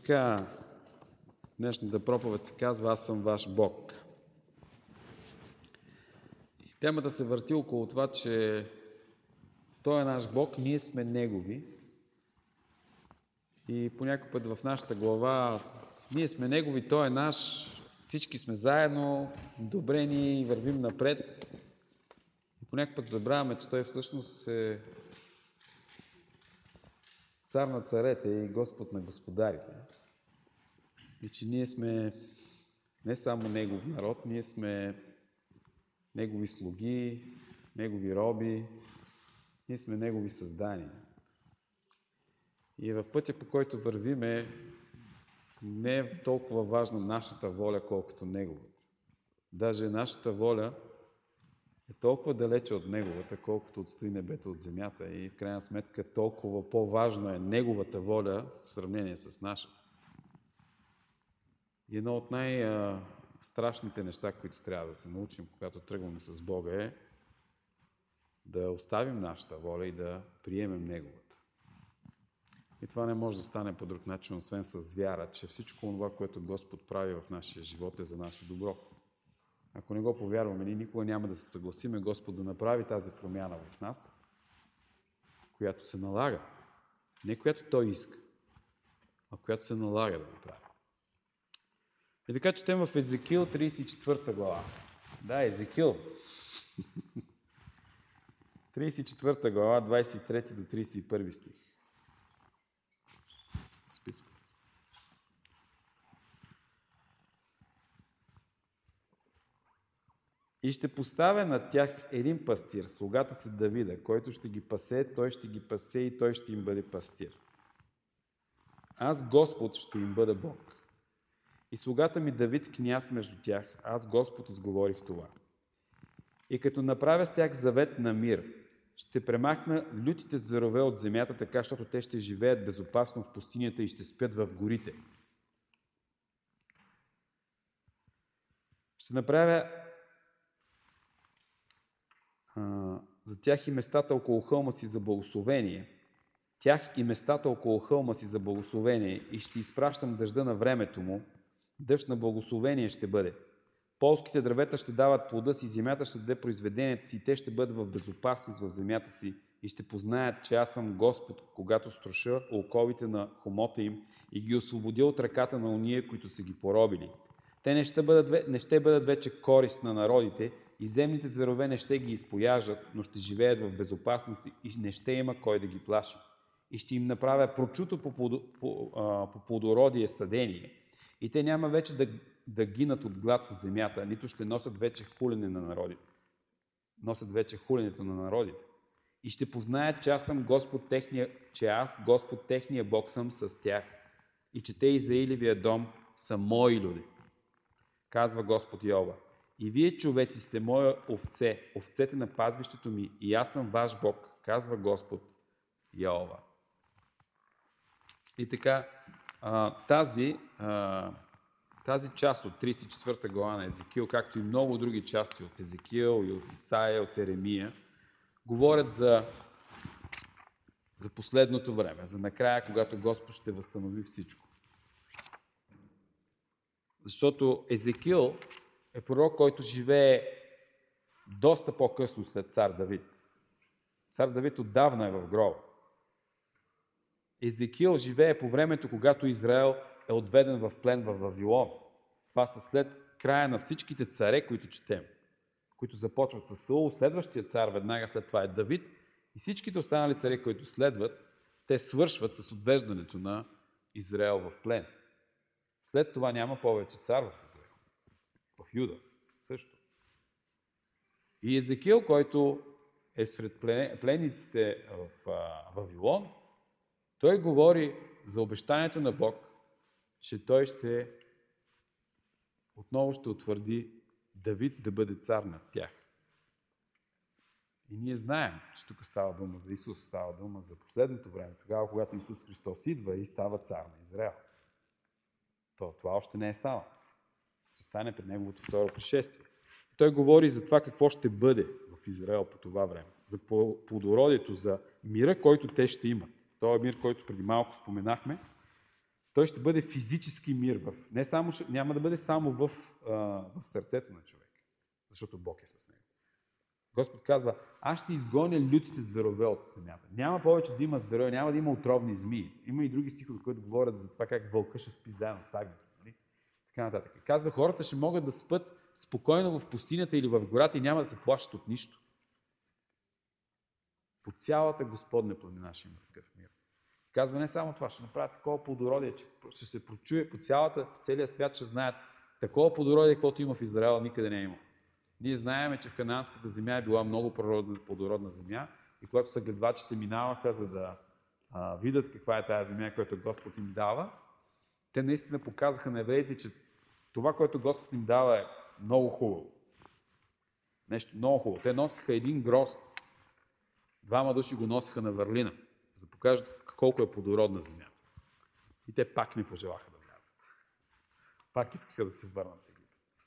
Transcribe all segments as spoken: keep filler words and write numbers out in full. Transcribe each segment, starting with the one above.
така, днешната проповед се казва "Аз съм ваш Бог". И темата се върти около това, че Той е наш Бог, ние сме Негови. И по някой път в нашата глава ние сме Негови, Той е наш, всички сме заедно, добре ни вървим напред. И по някой път забравяме, че Той всъщност е цар на царете и Господ на господарите. И че ние сме не само Негов народ, ние сме Негови слуги, Негови роби, ние сме Негови създания. И в пътя, по който вървиме, не е толкова важна нашата воля, колкото Неговата. Даже нашата воля е толкова далече от Неговата, колкото отстои небето от земята. И в крайна сметка толкова по-важно е Неговата воля в сравнение с нашата. И едно от най-страшните неща, които трябва да се научим, когато тръгваме с Бога, е да оставим нашата воля и да приемем Неговата. И това не може да стане по друг начин, освен с вяра, че всичко това, което Господ прави в нашия живот, е за наше добро. Ако не го повярваме, ние никога няма да се съгласиме Господ да направи тази промяна в нас, която се налага. Не която Той иска, а която се налага да направи. И така четем в Езекил тридесет и четвърта глава. Да, Езекил. тридесет и четвърта глава, двадесет и трети до тридесет и първи стих. Списък. И ще поставя над тях един пастир, слугата си Давида, който ще ги пасе, той ще ги пасе и той ще им бъде пастир. Аз, Господ, ще им бъда Бог. И слугата ми Давид, княз между тях, аз, Господ, изговорих това. И като направя с тях завет на мир, ще премахна лютите зверове от земята, така, защото те ще живеят безопасно в пустинята и ще спят в горите. Ще направя а, за тях и местата около хълма си за благословение, тях и местата около хълма си за благословение и ще изпращам дъжда на времето му, дъжд на благословение ще бъде. Полските дървета ще дават плода си, земята ще даде произведението си и те ще бъдат в безопасност в земята си и ще познаят, че аз съм Господ, когато струша оковите на хомота им и ги освободя от ръката на ония, които са ги поробили. Те не ще бъдат, не ще бъдат вече корист на народите и земните зверове не ще ги изпояжат, но ще живеят в безопасност и не ще има кой да ги плаши. И ще им направя прочуто по, по, по, по плодородие съдение. И те няма вече да, да гинат от глад в земята, нито ще носят вече хулене на народите. Носят вече хуленето на народите. И ще познаят, че аз съм Господ техния, че аз, Господ техния Бог, съм с тях. И че те Израилевия дом са мои люди. Казва Господ Йова. И вие, човеци, сте моя овце, овцете на пазвището ми, и аз съм ваш Бог, казва Господ Йова. И така, тази, тази част от тридесет и четвърта глава на Езекил, както и много други части от Езекил и от Исаия, от Еремия, говорят за, за последното време, за накрая, когато Господ ще възстанови всичко. Защото Езекил е пророк, който живее доста по-късно след цар Давид. Цар Давид отдавна е в гроба. Езекил живее по времето, когато Израел е отведен в плен в Вавилон. Това са след края на всичките царе, които четем, които започват с Саул, следващия цар веднага след това е Давид и всичките останали царе, които следват, те свършват с отвеждането на Израел в плен. След това няма повече цар в Израел. В Юда също. И Езекил, който е сред пленниците в Вавилон, той говори за обещанието на Бог, че той ще отново ще утвърди Давид да бъде цар над тях. И ние знаем, че тук става дума за Исус, става дума за последното време, тогава, когато Исус Христос идва и става цар на Израел. То, това още не е станало. Ще стане при неговото второ пришествие. И той говори за това какво ще бъде в Израел по това време. За плодородието, за мира, който те ще имат. Това е мир, който преди малко споменахме. той ще бъде физически мир. В, не само, няма да бъде само в, а, в сърцето на човек, защото Бог е с него. Господ казва, аз ще изгоня лютите зверове от земята. Няма повече да има зверове, няма да има отровни змии. Има и други стихове, които говорят за това как вълка ще спи заедно с агнето. Нали? Така нататък. Казва, хората ще могат да спят спокойно в пустинята или в гората и няма да се плашат от нищо. По цялата Господня планина ще има такъв мир. Казва не само това, ще направят такова плодородие, че ще се прочуе по цялата, по целия свят, ще знаят такова плодородие, каквото има в Израел, никъде не е имало. Ние знаем, че в Ханаанската земя е била много плодородна земя и когато съгледвачите минаваха, за да а, видят каква е тази земя, която Господ им дава, те наистина показаха на евреите, че това, което Господ им дава е много хубаво. Нещо много хубаво. Те носиха един грозд. Двама души го носиха на върлина, за да покажат колко е плодородна земя. И те пак не пожелаха да влязат. Пак искаха да се върнат в Египет.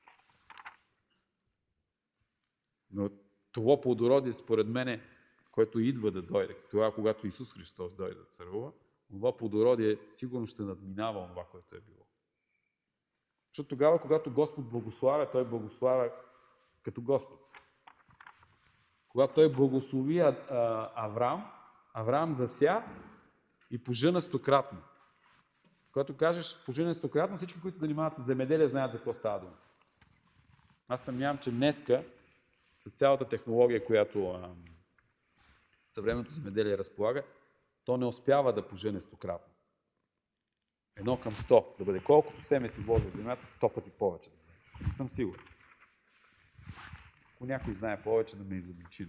Но това плодородие, според мен, което идва да дойде, това, когато Исус Христос дойде да царува, това плодородие сигурно ще надминава това, което е било. Защото тогава, когато Господ благославя, Той благославя като Господ. Когато Той благослови Авраам, Авраам зася и пожъна стократно. Когато кажеш пожъна стократно, всички, които занимават с земеделие, знаят за какво става дума. Аз съмнявам, че днеска, с цялата технология, която а, съвременното земеделие разполага, то не успява да пожъне стократно. Едно към сто да бъде. Колкото семе си вложи в земята, сто пъти повече. Не съм сигурен. Ако някой знае повече, да ме изобличи.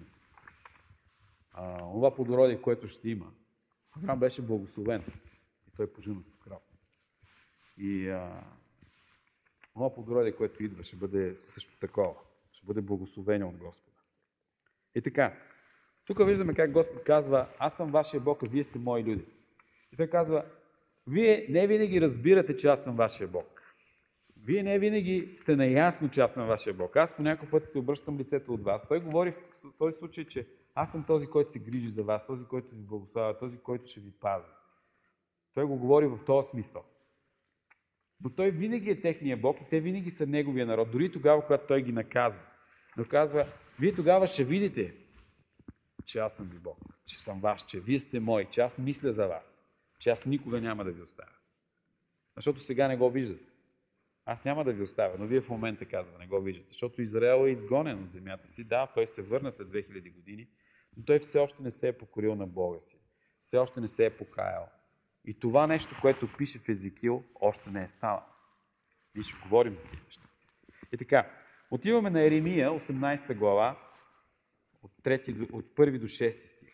Това плодородие, което ще има, Авраам беше благословен и той пожъна стократно. И а, това плодородие, което идва, ще бъде също такова. Ще бъде благословение от Господа. И така, тук виждаме как Господ казва, аз съм вашия Бог, а вие сте мои люди. И той казва, вие не винаги разбирате, че аз съм вашия Бог. Вие не винаги сте наясно, че аз съм вашия Бог. Аз по някой път се обръщам лицето от вас. Той говори в този случай, че аз съм този, който се грижи за вас, този, който ви благославя, този, който ще ви пази. Той го говори в този смисъл. Но той винаги е техния Бог и те винаги са неговия народ, дори тогава, когато той ги наказва. Но казва, вие тогава ще видите, че аз съм ви Бог, че съм ваш, че вие сте мои, че аз мисля за вас, че аз никога няма да ви оставя. Защото сега не го виждате. Аз няма да ви оставя, но вие в момента казва, не го виждате. Защото Израел е изгонен от земята си. Да, той се върна след две хиляди години, но той все още не се е покорил на Бога си. Все още не се е покаял. И това нещо, което пише в Езекил, още не е станало. Ние ще говорим за тези неща. И така, отиваме на Еремия, осемнадесета глава, от, трети, от първи до шести стих.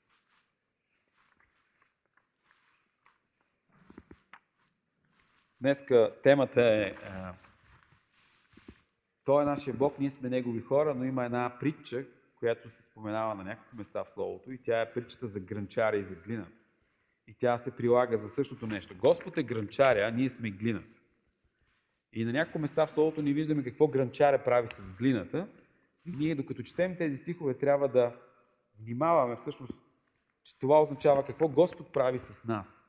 Днеска темата е Той е нашия Бог, ние сме Негови хора, но има една притча, която се споменава на няколко места в Словото и тя е притчата за грънчаря и за глината. И тя се прилага за същото нещо. Господ е грънчаря, а ние сме глината. И на няколко места в Словото ни виждаме какво грънчаря прави с глината. И ние, докато четем тези стихове, трябва да внимаваме всъщност, че това означава какво Господ прави с нас.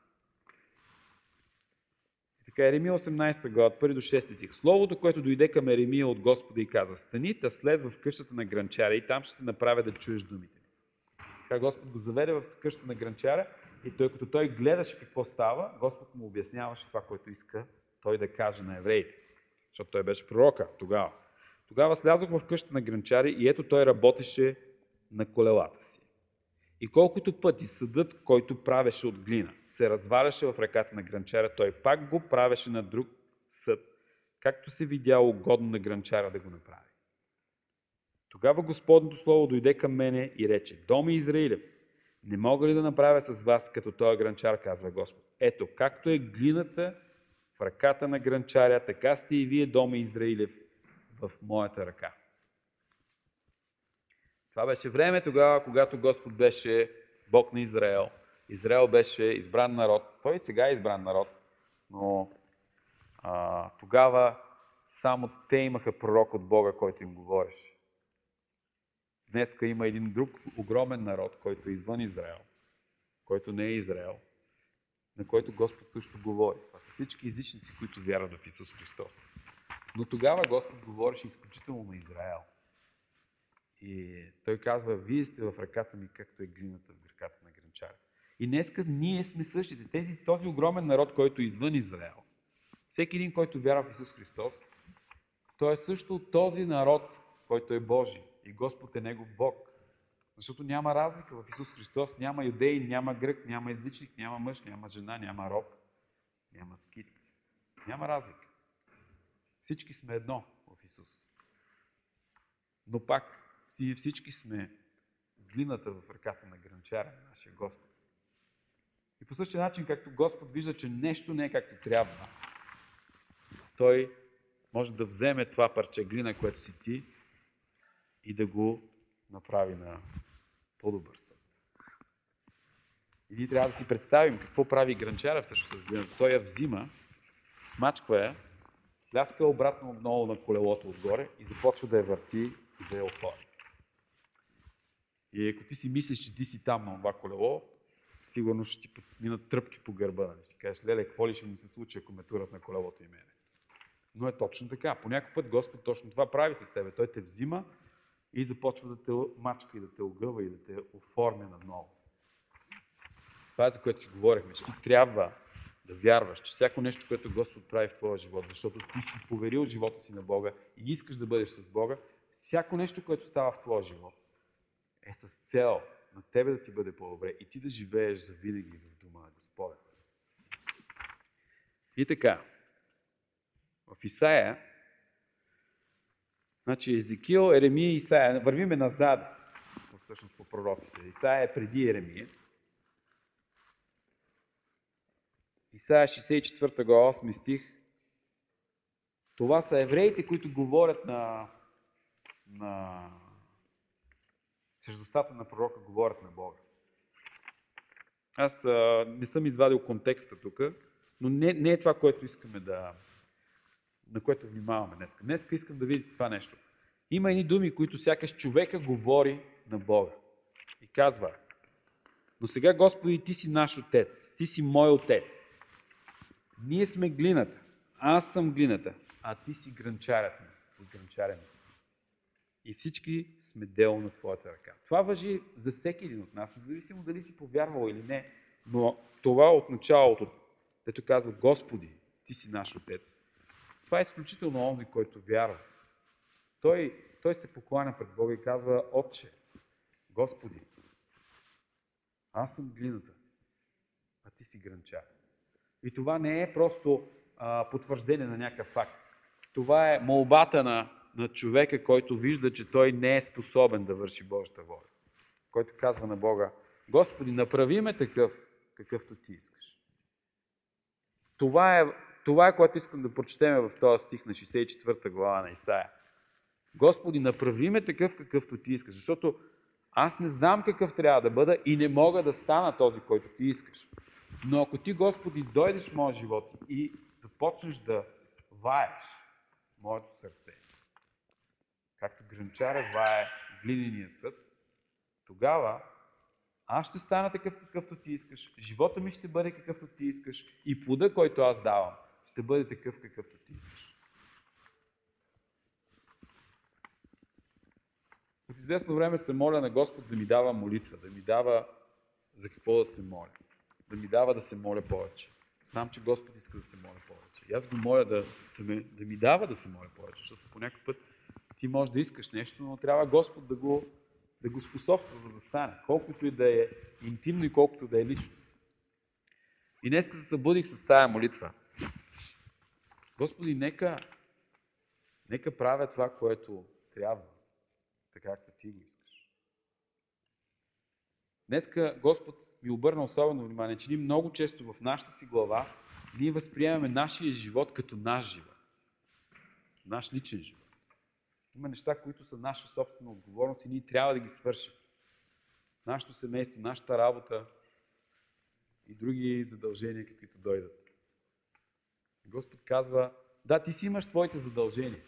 Така, Еремия осемнадесета глава, от първи до шести стих. Словото, което дойде към Еремия от Господа и каза, стани, та слез в къщата на грънчаря и там ще те направя да чуеш думите. Така Господ го заведе в къщата на грънчаря и той, като той гледаше какво става, Господ му обясняваше това, което иска той да каже на евреите. Защото той беше пророка тогава. Тогава слязох в къщата на грънчаря и ето той работеше на колелата си. И колкото пъти съдът, който правеше от глина, се разваляше в ръката на грънчаря, той пак го правеше на друг съд, както се видяло угодно на грънчаря да го направи. Тогава Господното слово дойде към мене и рече, Доми Израилев, не мога ли да направя с вас като този грънчар, казва Господ. Ето, както е глината в ръката на грънчаря, така сте и вие, Доми Израилев, в моята ръка. Това беше време тогава, когато Господ беше Бог на Израел. Израел беше избран народ. Той сега е избран народ, но а, тогава само те имаха пророк от Бога, който им говореше. Днеска има един друг огромен народ, който е извън Израел, който не е Израел. на който Господ също говори. Това са всички езичници, които вярват в Исус Христос. Но тогава Господ говореше изключително на Израел. И той казва, вие сте в ръката ми, както е глината в ръката на гранчара. И днеска ние сме същите. Тези, този огромен народ, който е извън Израел. Всеки един, който вярва в Исус Христос, той е също този народ, който е Божий. И Господ е негов Бог. Защото няма разлика в Исус Христос. Няма юдей, няма грък, няма езичник, няма мъж, няма жена, няма роб, няма скит. Няма разлика. Всички сме едно в Исус. Но пак, всички сме глината в ръката на гранчара, на нашия Господ. И по същия начин, както Господ вижда, че нещо не е както трябва, Той може да вземе това парче глина, което си ти, и да го направи на по-добър съд. И ние трябва да си представим какво прави гранчара всъщност с глината. Той я взима, смачква я, пляска обратно отново на колелото отгоре и започва да я върти и да я отвори. И ако ти си мислиш, че ти си там на това колело, сигурно ще ти минат тръпки по гърба. Ще си кажеш, леле, какво ли ще ми се случи, ако ме турат на колелото и мене? Но е точно така. По някой път Господ точно това прави с тебе. Той те взима и започва да те мачка и да те огъва и да те оформя наново. Това е за което си говорихме, че ти трябва да вярваш, че всяко нещо, което Господ прави в твоя живот, защото ти си поверил живота си на Бога и искаш да бъдеш с Бога, всяко нещо, което става в твоя живот, е с цел на тебе да ти бъде по-добре и ти да живееш завинаги в дома на Господа. И така, в Исаия, значи Езекил, Еремия и Исаия, вървиме назад, всъщност по пророците. Исаия е преди Еремия. Исаия шейсет и четвърта глава, осми стих. Това са евреите, които говорят на, на... чрез устата на пророка говорят на Бога. Аз а, не съм извадил контекста тук, но не, не е това, което искаме да... на което внимаваме днес. Днес искам да видите това нещо. Има едни думи, които сякаш човека говори на Бога. И казва, но сега, Господи, ти си наш отец, ти си мой отец. Ние сме глината, аз съм глината, а ти си гранчарят ми, гранчарен. И всички сме дело на твоята ръка. Това важи за всеки един от нас, независимо дали си повярвал или не, но това от началото, дето казва, Господи, ти си наш отец. Това е изключително онзи, който вярва. Той, той се покланя пред Бога и казва, Отче, Господи, аз съм глината, а ти си гранчар. И това не е просто а, потвърждение на някакъв факт. Това е молбата на, на човека, който вижда, че той не е способен да върши Божията воля. Който казва на Бога, Господи, направи ме такъв, какъвто ти искаш. Това е, това е, което искам да прочетем в този стих на шейсет и четвърта глава на Исаия. Господи, направи ме такъв, какъвто ти искаш, защото аз не знам какъв трябва да бъда и не мога да стана този, който ти искаш. Но ако ти, Господи, дойдеш в моя живот и започнеш да ваеш моето сърце, както гранчаря вае глинения съд, тогава аз ще стана такъв, какъвто ти искаш, живота ми ще бъде какъвто ти искаш и плода, който аз давам, ще бъде такъв, какъвто ти искаш. От известно време се моля на Господ да ми дава молитва, да ми дава за какво да се моля. Да ми дава да се моля повече. Знам, че Господ иска да се моля повече. И аз го моля да, да, ме, да ми дава да се моля повече, защото по някакъв път ти можеш да искаш нещо, но трябва Господ да го, да го способства, за да стане. Колкото и да е интимно и колкото да е лично. И днеска се събудих с тая молитва. Господи, нека, нека правя това, което трябва, така както ти го искаш. Днеска Господ ми обърна особено внимание, че ние много често в нашата си глава ние възприемаме нашия живот като наш живот. Наш личен живот. Има неща, които са наша собствена отговорност и ние трябва да ги свършим. Нашето семейство, нашата работа и други задължения, каквито дойдат. Господ казва, да, ти си имаш твоите задължения.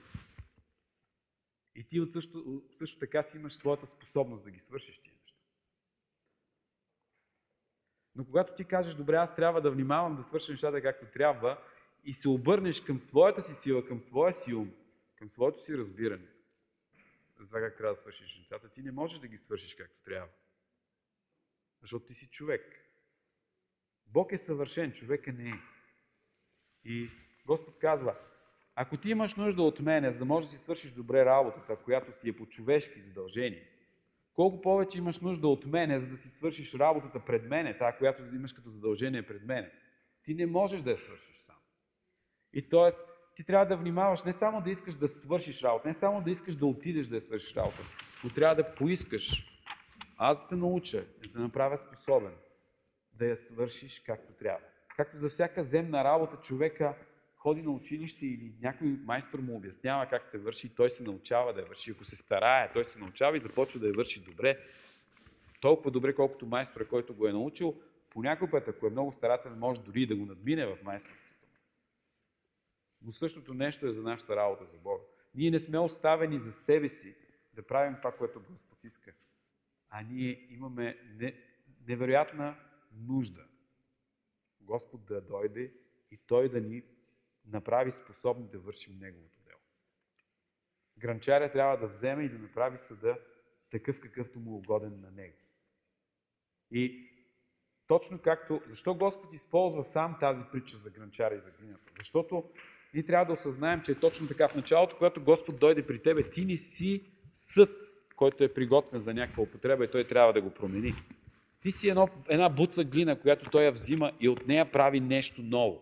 И ти също, също така си имаш своята способност да ги свършиш тия неща. Но когато ти кажеш, добре, аз трябва да внимавам да свърша нещата както трябва и се обърнеш към своята си сила, към своя си ум, към своето си разбиране, за това как трябва да свършиш нещата, ти не можеш да ги свършиш както трябва. Защото ти си човек. Бог е съвършен, човека не е. И Господ казва, ако ти имаш нужда от мене, за да можеш да си свършиш добре работата, която ти е по човешки задължения, колко повече имаш нужда от мене, за да си свършиш работата пред мене, тази, която имаш като задължение пред мене. Ти не можеш да я свършиш сам. И т.е. ти трябва да внимаваш не само да искаш да свършиш работа, не само да искаш да отидеш да я свършиш работа, но трябва да поискаш. Аз да те науча, да те направя способен да я свършиш както трябва. Както за всяка земна работа човека ходи на училище или някой майстор му обяснява как се върши и той се научава да я върши. Ако се старае, той се научава и започва да я върши добре. Толкова добре, колкото майстора, който го е научил, по някой път, ако е много старателен, може дори и да го надмине в майсторството. Но същото нещо е за нашата работа за Бога. Ние не сме оставени за себе си да правим това, което Господ иска. А ние имаме невероятна нужда Господ да дойде и Той да ни направи способни да вършим Неговото дело. Гранчаря трябва да вземе и да направи съда такъв, какъвто му е угоден на Него. И точно както... Защо Господ използва сам тази притча за гранчаря и за глината? Защото ние трябва да осъзнаем, че е точно така. В началото, когато Господ дойде при тебе, ти не си съд, който е приготвен за някаква употреба и Той трябва да го промени. Ти си едно, една буца глина, която Той я взима и от нея прави нещо ново.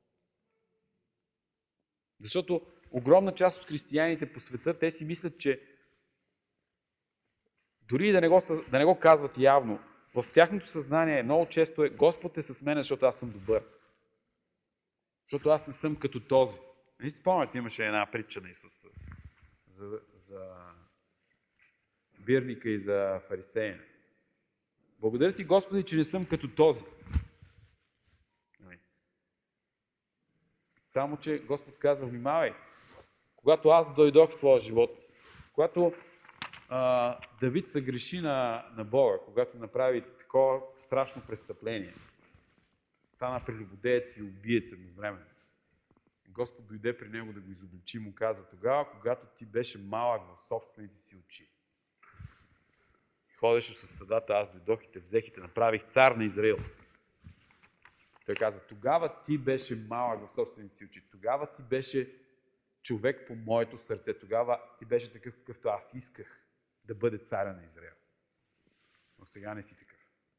Защото огромна част от християните по света, те си мислят, че дори да не го, да не го казват явно, в тяхното съзнание много често е Господ е с мен, защото аз съм добър. Защото аз не съм като този. Не си спомняте, имаше една притча на Исус за, за бирника и за фарисеина. Благодаря ти, Господи, че не съм като този. Само, че Господ казва, внимавай, когато аз дойдох в твоя живот, когато а, Давид се греши на, на Бога, когато направи такова страшно престъпление, стана прелюбодеец и убиец едновременно. Господ дойде при него да го изобличи и му каза, тогава, когато ти беше малък в собствените си очи. Ходеше със стадата, аз дойдох и те взех и те направих цар на Израил. Той каза, тогава ти беше малък в собствените си очи, тогава ти беше човек по моето сърце, тогава ти беше такъв, какъвто аз исках да бъде царя на Израил. Но сега не си такъв.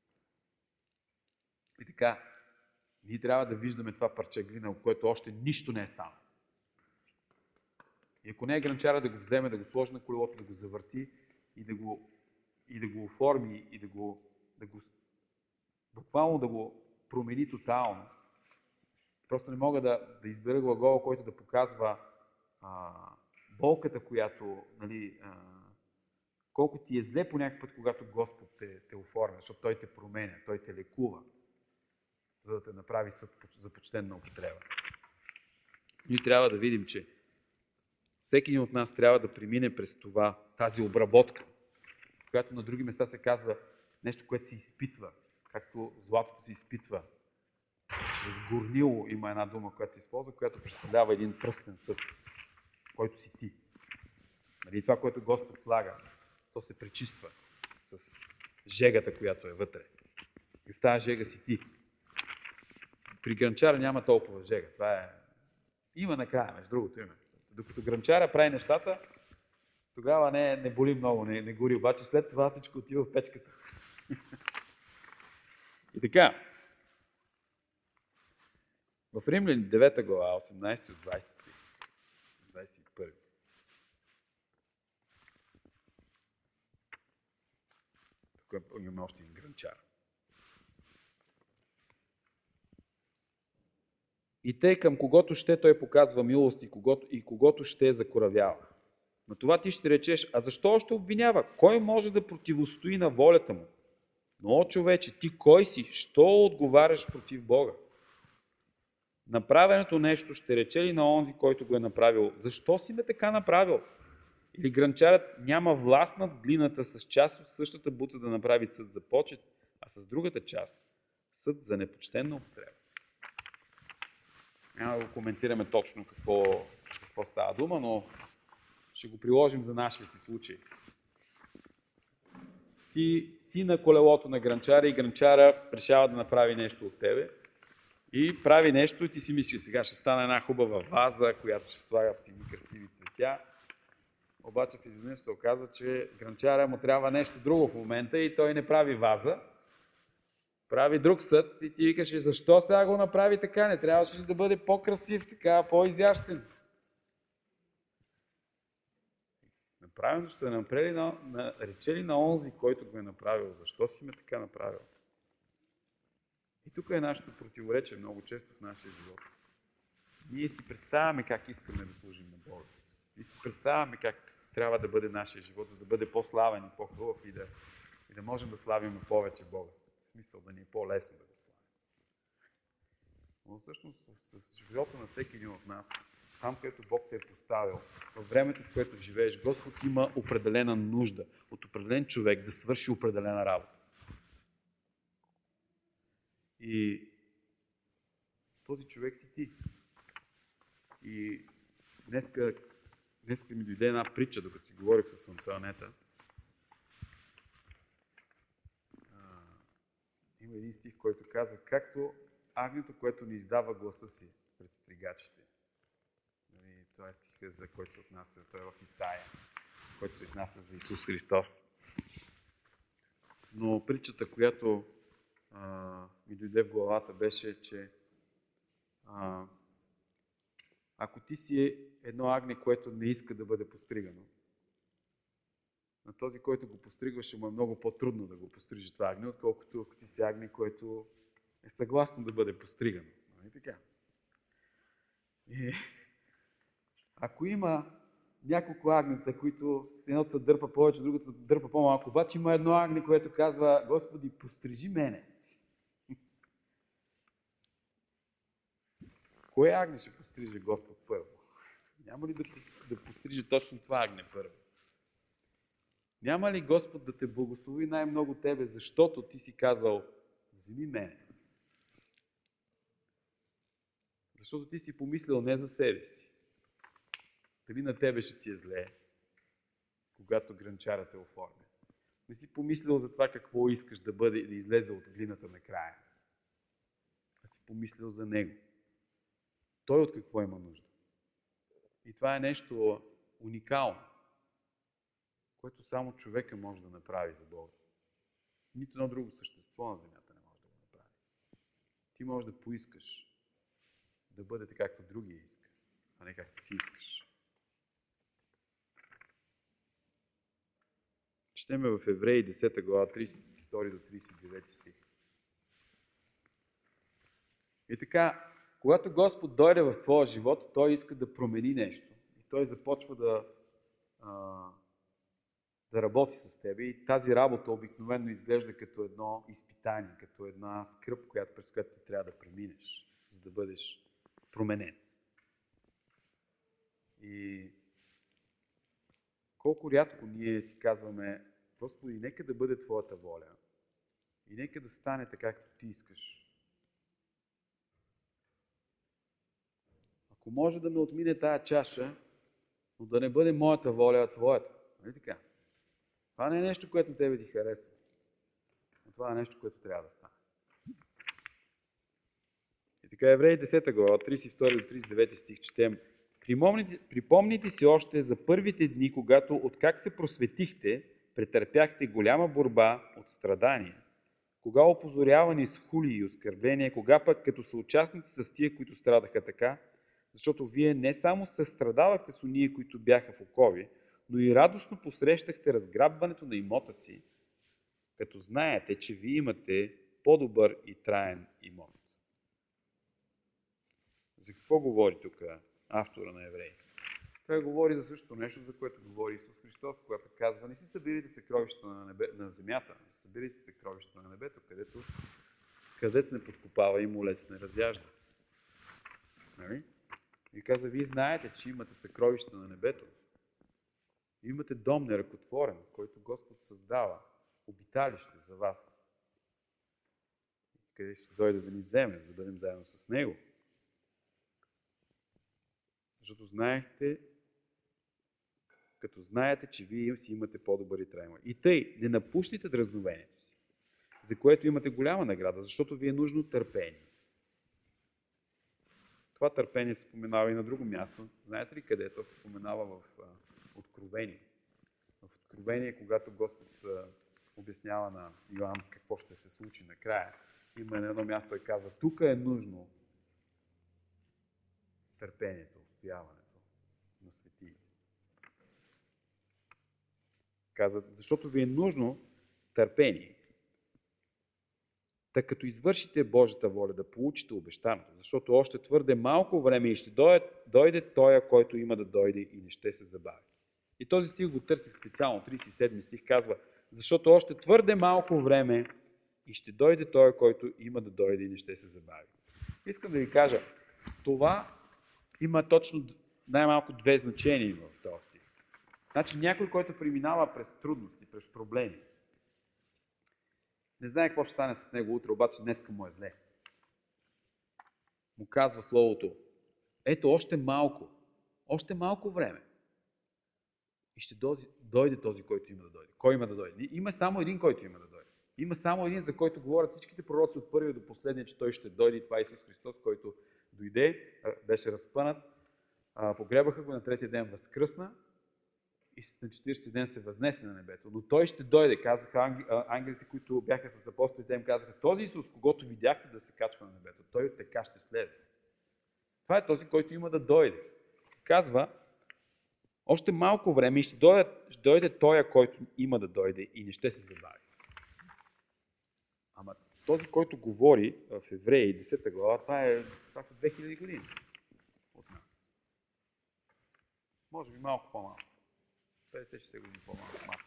И така, ние трябва да виждаме това парче глина, от което още нищо не е станало. И ако не е гранчара да го вземе, да го сложи на колелото, да го завърти и да го, и да го оформи и да го, да го буквално да го промени тотално. Просто не мога да, да избера глагола, който да показва а, болката, която, нали, а, колко ти е зле по някакъв път, когато Господ те, те оформя, защото Той те променя, Той те лекува, за да те направи съд за почтенна употреба. Ние трябва да видим, че всеки един от нас трябва да премине през това, тази обработка, която на други места се казва нещо, което се изпитва, както златото се изпитва. Чрез горнило има една дума, която се използва, която представлява един пръстен съд, който си ти. Нали, това, което Господ слага, то се пречиства с жегата, която е вътре. И в тази жега си ти. При гранчара няма толкова жега. Това е... Има накрая, между другото име. Докато гранчара прави нещата, тогава не, не боли много, не, не гори. Обаче след това всичко отива в печката. И така, в Римляни девета глава, осемнадесети от двадесети стих, двадесет и първи. Тук имаме още един гранчар. И тъй към когото ще той показва милост и когото, и когото ще закоравява. На това ти ще речеш, а защо още обвинява? Кой може да противостои на волята му? Но, о, човече, ти кой си? Що отговаряш против Бога? Направеното нещо ще рече ли на онзи, който го е направил? Защо си ме така направил? Или гранчарът няма власт над глината с част от същата буца да направи съд за почет, а с другата част Съд за непочтенна употреба. Няма да го коментираме точно какво, какво става дума, но ще го приложим за нашия си случай. Ти си на колелото на гранчара и гранчара решава да направи нещо от тебе и прави нещо и ти си мислиш, сега ще стане една хубава ваза, която ще слага едни красиви цветя. Обаче в изведнъж се оказва, че гранчара му трябва нещо друго в момента и той не прави ваза, прави друг съд и ти викаш, защо сега го направи така, не трябваше ли да бъде по-красив, така, по-изящен? Направено ще направи на, на, рече ли на онзи, който го е направил, защо си ме така направил? И тук е нашето противоречие много често в нашия живот. Ние си представяме как искаме да служим на Бога. Ние си представяме как трябва да бъде нашия живот, за да бъде по-славен и по-хубав и да, и да можем да славим повече Бога. В смисъл да ни е по-лесно да го славим. Но всъщност в живота на всеки един от нас, там, където Бог те е поставил, във времето, в което живееш, Господ има определена нужда от определен човек да свърши определена работа. И този човек си ти. И днеска, днеска ми дойде една притча, докато си говорих с Антоанета. Има един стих, който казва, както агнето, което ни издава гласа си пред стригачите. Това е стиха, за който се отнася, той е в Исаия, който се отнася за Исус Христос. Но притчата, която а, ми дойде в главата, беше, че а, ако ти си едно агне, което не иска да бъде постригано, на този, който го постригваше, му е много по-трудно да го пострижи това агне, отколкото ако ти си агне, което е съгласно да бъде постригано. Нали така? И ако има няколко агнета, които едното се дърпа повече, другото се дърпа по-малко, обаче има едно агне, което казва, Господи, пострижи мене. Кое агне ще пострижи Господ първо? Няма ли да, да пострижи точно това агне първо? Няма ли Господ да те благослови най-много тебе, защото ти си казал, вземи мене? Защото ти си помислил не за себе си. Дали на тебе ще ти е зле, когато гранчара те оформя. Не си помислил за това какво искаш да бъде, да излезе от глината накрая. А си помислил за него. Той от какво има нужда. И това е нещо уникално, което само човека може да направи за Бога. Нито едно друго същество на земята не може да го направи. Ти можеш да поискаш да бъдете както другия иска, а не както ти искаш. Четеме в Евреи десета глава, тридесет и втори до тридесет и девети стих. И така, когато Господ дойде в твоя живот, Той иска да промени нещо. И Той започва да, а, да работи с тебе. И тази работа обикновено изглежда като едно изпитание, като една скръб, която, през която ти трябва да преминеш, за да бъдеш променен. И колко рядко ние си казваме, Господи, нека да бъде Твоята воля и нека да стане така, както Ти искаш. Ако може да ме отмине тая чаша, но да не бъде моята воля, а Твоята. Нали така? Това не е нещо, което на тебе ти харесва. Но това е нещо, което трябва да стане. И така, Евреи десета глава, тридесет и втори до тридесет и девети стих четем. Припомните, припомните си още за първите дни, когато откак се просветихте, претърпяхте голяма борба от страдания. Кога опозорявани с хули и оскърбления, кога пък като съучастници с тия, които страдаха така, защото вие не само състрадавахте с ония, които бяха в окови, но и радостно посрещахте разграбването на имота си, като знаете, че вие имате по-добър и траен имот. За какво говори тук автора на Евреи? Той говори за същото нещо, за което говори Исус Христос, когато казва, не си събирайте съкровищата на, небе, на земята, събирайте съкровищата на небето, където къдец не подкопава и молец не разяжда. Нали? И каза, вие знаете, че имате съкровища на небето. Имате дом неръкотворен, който Господ създава, обиталище за вас. вика, ще дойде да ни вземе, за да бъдем заедно с Него. Защото знаехте, като знаете, че вие си имате по-добър и траен. И тъй, не напушните дразновението си, за което имате голяма награда, защото ви е нужно търпение. Това търпение се споменава и на друго място. Знаете ли къде? То се споменава в а, Откровение. В Откровение, когато Господ а, обяснява на Йоан какво ще се случи накрая, има на едно място и казва, тук е нужно търпението, устояването на светиите. Казва, защото ви е нужно търпение. Та като извършите Божията воля да получите обещаното, защото още твърде малко време и ще дойде, дойде Тоя, който има да дойде и не ще се забави. И този стих го търсих специално, тридесет и седми стих казва, защото още твърде малко време и ще дойде Тоя, който има да дойде и не ще се забави. Искам да ви кажа, това има точно най-малко две значения в този стих. Значи някой, който преминава през трудности, през проблеми, не знае какво ще стане с него утре, обаче днеска му е зле. Му казва Словото, ето още малко, още малко време. И ще дойде този, който има да дойде. Кой има да дойде? Има само един, който има да дойде. Има само един, за който говорят всичките пророци от първия до последния, че той ще дойде, и това е Исус Христос, който дойде, беше разпънат, погребаха го, на третия ден възкръсна и на четиридесети ден се възнесе на небето. Но той ще дойде, казаха ангелите, които бяха с апостолите, им казаха, този Исус, когато видяхте да се качва на небето, той така ще следва. Това е този, който има да дойде. Казва, още малко време и ще дойде, ще дойде Тоя, който има да дойде и не ще се забави. Ама този, който говори в Евреи, десета глава, това, е, това са две хиляди години от нас. Може би малко по-малко. петдесет-шейсет години по-малко. Малко.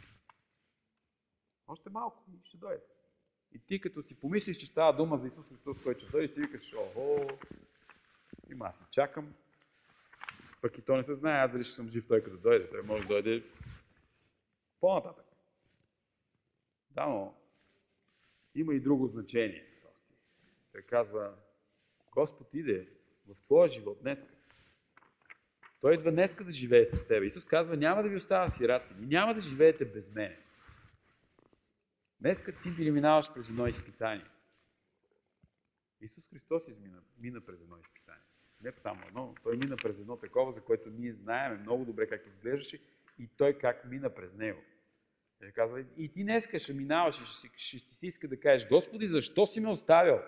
Още малко и ще дойде. И ти като си помислиш, че става дума за Исус Христос, който ще дойде, си викаш, охо, има аз си чакам. Пък и то не се знае, аз дали ще съм жив той като дойде. Той може да дойде по-нататък. Да, но има и друго значение. Той казва, Господ иде в твоя живот днеска. Той идва днеска да живее с теб. Исус казва, няма да ви оставя сираци, няма да живеете без мене. Днеска ти преминаваш през едно изпитание. Исус Христос измина, мина през едно изпитание. Не само едно, той мина през едно такова, за което ние знаем много добре как изглеждаше и той как мина през него. Той казва, и ти днеска ще минаваш и ще, ще, ще си иска да кажеш, Господи, защо си ме оставил?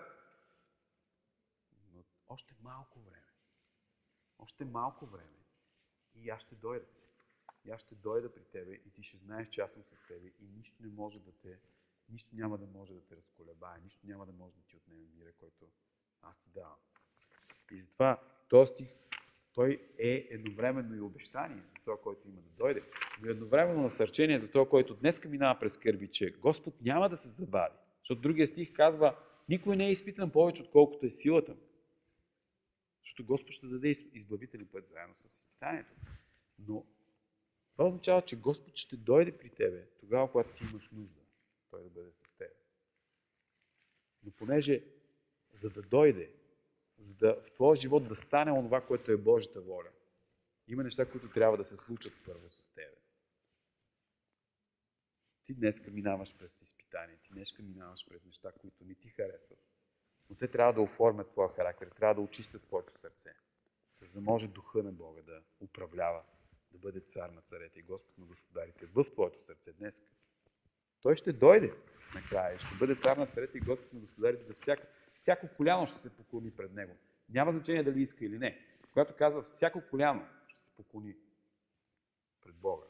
Но още малко време. Още малко време. И аз ще дойда. И аз ще дойда при тебе и ти ще знаеш, че аз съм с тебе и нищо не може да те, нищо няма да може да те разколебае, нищо няма да може да ти отнеме мира, който аз ти давам. И затова този стих, той е едновременно и обещание за това, който има да дойде, но едновременно насърчение за това, който днес минава през скърби, че Господ няма да се забави. Защото другия стих казва, никой не е изпитан повече, отколкото е силата му. Защото Господ ще даде избавителен път заедно с изпитанието. Но това означава, че Господ ще дойде при тебе тогава, когато ти имаш нужда той да бъде с теб. Но понеже за да дойде, за да в твоя живот да стане онова, което е Божията воля, има неща, които трябва да се случат първо с тебе. Ти днеска минаваш през изпитания, ти днеска минаваш през неща, които не ти харесват. Но те трябва да оформят твоя характер, трябва да очистят твоето сърце, за да може духа на Бога да управлява, да бъде цар на царете и Господ на господарите в твоето сърце днес. Той ще дойде накрая, ще бъде цар на царете и Господ на господарите за всяко, всяко коляно ще се поклони пред него. Няма значение дали иска или не. Когато казва всяко коляно ще се поклони пред Бога.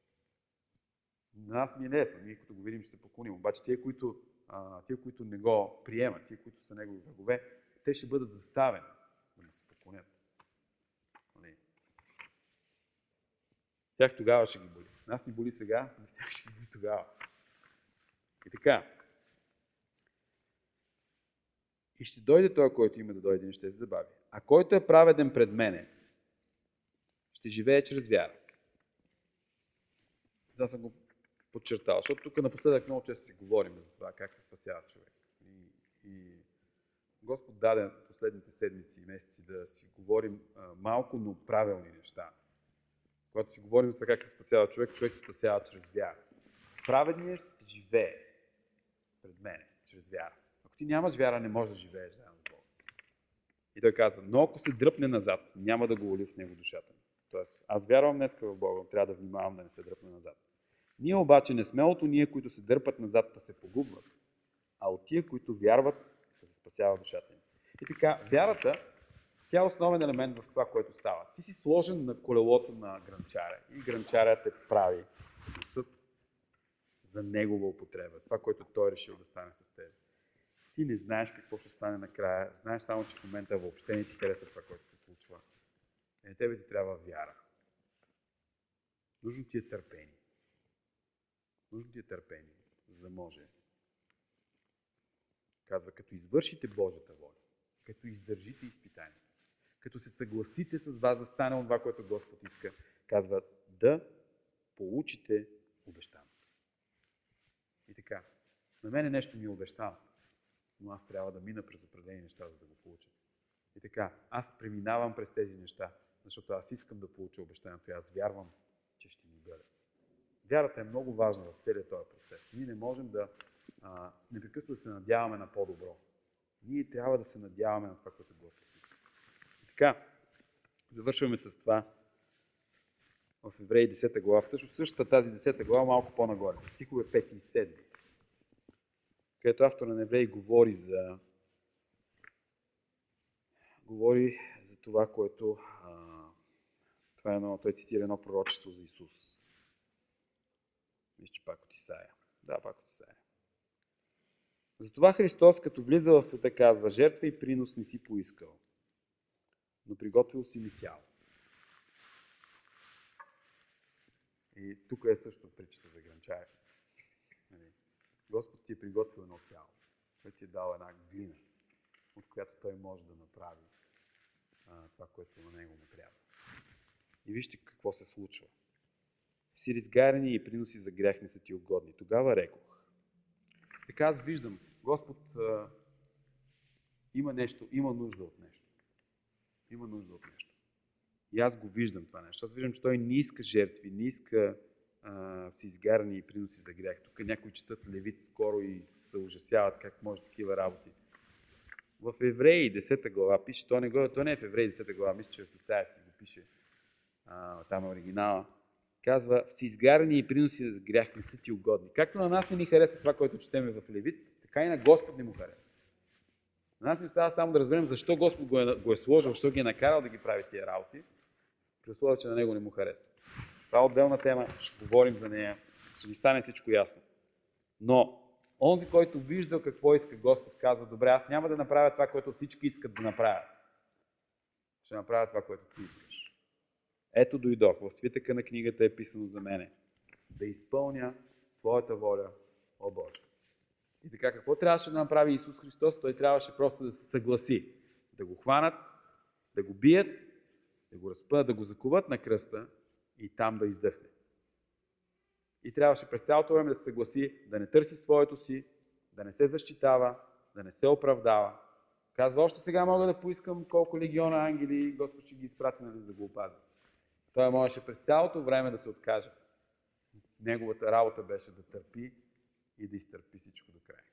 На нас ни е лесно, ние като го видим ще се поклоним. Обаче тия, които, а, тия, които не го приемат, тия, които са негови врагове, те ще бъдат заставени да му се поклонят. Тях тогава ще ги боли. Нас ни боли сега, но тях ще ги боли тогава. И така. И ще дойде той, който има да дойде и не ще се забави. А който е праведен пред мене, ще живее чрез вяра. Да съм го подчертал, защото тук напоследък много често си говорим за това как се спасява човек. И, И Господ даде последните седмици и месеци да си говорим а, малко, но правилни неща. Когато си говорим за това как се спасява човек, човек се спасява чрез вяра. Праведният ще живее пред мене, чрез вяра. Ако ти нямаш вяра, не можеш да живееш заедно с Бога. И той казва, но ако се дръпне назад, няма да го ули в него душата ми. Тоест, аз вярвам днеска в Бога, но трябва да внимавам да не се дръпне назад. Ние обаче не сме от уния, които се дърпат назад да се погубват, а от тия, които вярват да се спасява душата им. И така, вярата, тя е основен елемент в това, което става. Ти си сложен на колелото на гранчаря и гранчарят те прави на съд за негова употреба. Това, което той е решил да стане с теб. Ти не знаеш какво ще стане накрая, знаеш само, че в момента въобще не ти хареса това, което се случва. И на тебе ти трябва вяра. Нужно ти е търпение. Нужно ти е търпение, за да може. Казва, като извършите Божията воля, като издържите изпитанието, като се съгласите с вас да стане това, което Господ иска, казва да получите обещаното. И така, на мене нещо ми е обещано, но аз трябва да мина през определени неща, за да го получа. И така, аз преминавам през тези неща, защото аз искам да получа обещанието и аз вярвам, че ще ми бъде. Вярата е много важна в целия този процес. Ние не можем да а, непрекъснато да се надяваме на по-добро. Ние трябва да се надяваме на това, което Господ иска. И така, завършваме с това в Евреи десета глава. Всъщност същата тази десета глава малко по-нагоре. Стихове пети и седми. Където автор на Евреи говори за говори за това, което а, това е едно, той цитира едно пророчество за Исус. Мисля, че пак от Исаия. Да, пак от Исаия. Затова Христос, като влиза в света, казва, жертва и принос не си поискал, но приготвил си ми тяло. И тук е също притчата за гранчаря. Господ ти е приготвил едно тяло. Той ти е дал една глина, от която той може да направи а, това, което на него му трябва. И вижте какво се случва. Всири изгаряни и приноси за грях не са ти угодни. Тогава рекох. Така аз виждам, Господ а, има нещо, има нужда от нещо. Има нужда от нещо. И аз го виждам това нещо. Аз виждам, че той не иска жертви, не иска а, всеизгаряни и приноси за грях. Тук някои четат Левит скоро и се ужасяват как може такива работи. В Евреи десета глава пише, то не, го, то не е в Евреи десета глава, мисля, че в Исаия си го пише, а, там е оригинала. Казва, всеизгаряни и приноси за грях не са ти угодни. Както на нас не ни хареса това, което четеме в Левит, така и на Господ не му хареса. На нас не остава само да разберем защо Господ го е, го е сложил, защо ги е накарал да ги прави тия работи, при условие, че на него не му хареса. Това е отделна тема, ще говорим за нея, ще ви стане всичко ясно. Но онзи, който вижда какво иска Господ, казва, добре, аз няма да направя това, което всички искат да направят. Ще направя това, което ти искаш. Ето дойдох, в свитъка на книгата е писано за мене, да изпълня Твоята воля, о Боже. И така, какво трябваше да направи Исус Христос? Той трябваше просто да се съгласи, да го хванат, да го бият, да го разпънат, да го закуват на кръста и там да издъхне. И трябваше през цялото време да се съгласи, да не търси своето си, да не се защитава, да не се оправдава. Казва, още сега мога да поискам колко легиона ангели Господ ще ги изпрати, нали, за да го опази. Той можеше през цялото време да се откаже. Неговата работа беше да търпи и да изтърпи всичко до края.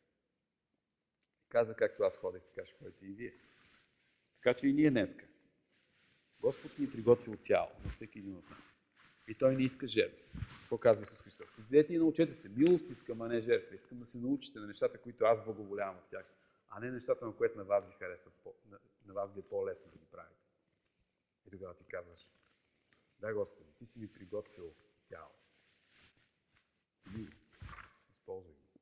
Каза, както аз ходех, така ще ходите и вие. Така че и ние днеска. Господ ни е приготвил тяло на всеки един от нас. И той не иска жертви. Какво казва Исус Христос? Идете и научете се. Милост искам, а не жертва. Искам да се научите на нещата, които аз благоволявам от тях, а не нещата, на които на вас ви харесват, на, на вас ви е по-лесно да ги правите. И тогава ти казваш, да, Господи, ти си ми приготвил тяло. Вземи го, използвай го.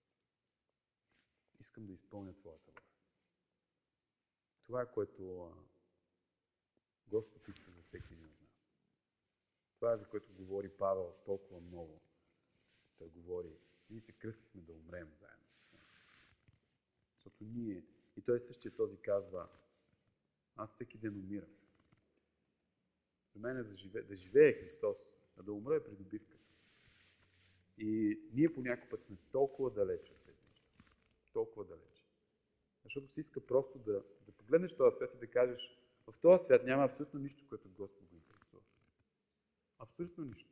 Искам да изпълня Твоята воля. Това е, което Господ иска за всеки един от нас. Това е, за което говори Павел толкова много. Той говори, ние се кръстихме да умрем заедно с него. Защото ние, и той същия този казва, аз всеки ден умирам. За мен е за живе, да живее Христос, а да умре е придобивка. И ние по някой път сме толкова далеч от тези неща. Толкова далеч. Защото си иска просто да, да погледнеш този свят и да кажеш, в този свят няма абсолютно нищо, което Господ го интересува. Абсолютно нищо.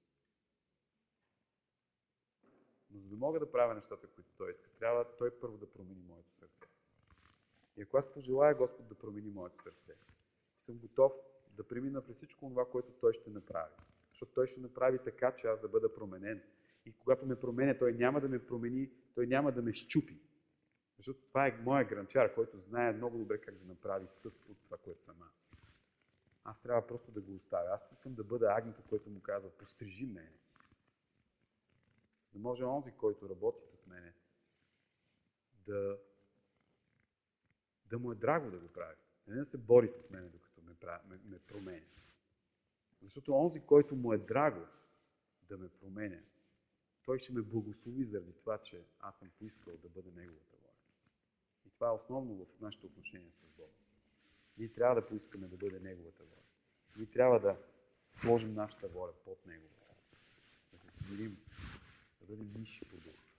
Но за да мога да правя нещата, които Той иска, трябва Той първо да промени моето сърце. И ако аз пожелая Господ да промени моето сърце, съм готов да премина през всичко това, което Той ще направи. Защото Той ще направи така, че аз да бъда променен. И когато ме променя, Той няма да ме промени, Той няма да ме щупи. Защото това е моя гранчар, който знае много добре как да направи съд от това, което съм аз. Аз трябва просто да го оставя. Аз искам да бъда агнето, което му казва, пострижи мене. За да може онзи, който работи с мене, да, да му е драго да го прави. Не да се бори с мене, докато ме, ме, ме променя. Защото онзи, който му е драго да ме променя, той ще ме благослови заради това, че аз съм поискал да бъда Неговата воля. И това е основно в нашето отношение с Бога. Ние трябва да поискаме да бъде Неговата воля. Ние трябва да сложим нашата воля под Неговата. Да се смирим, да бъдем нисши по дух.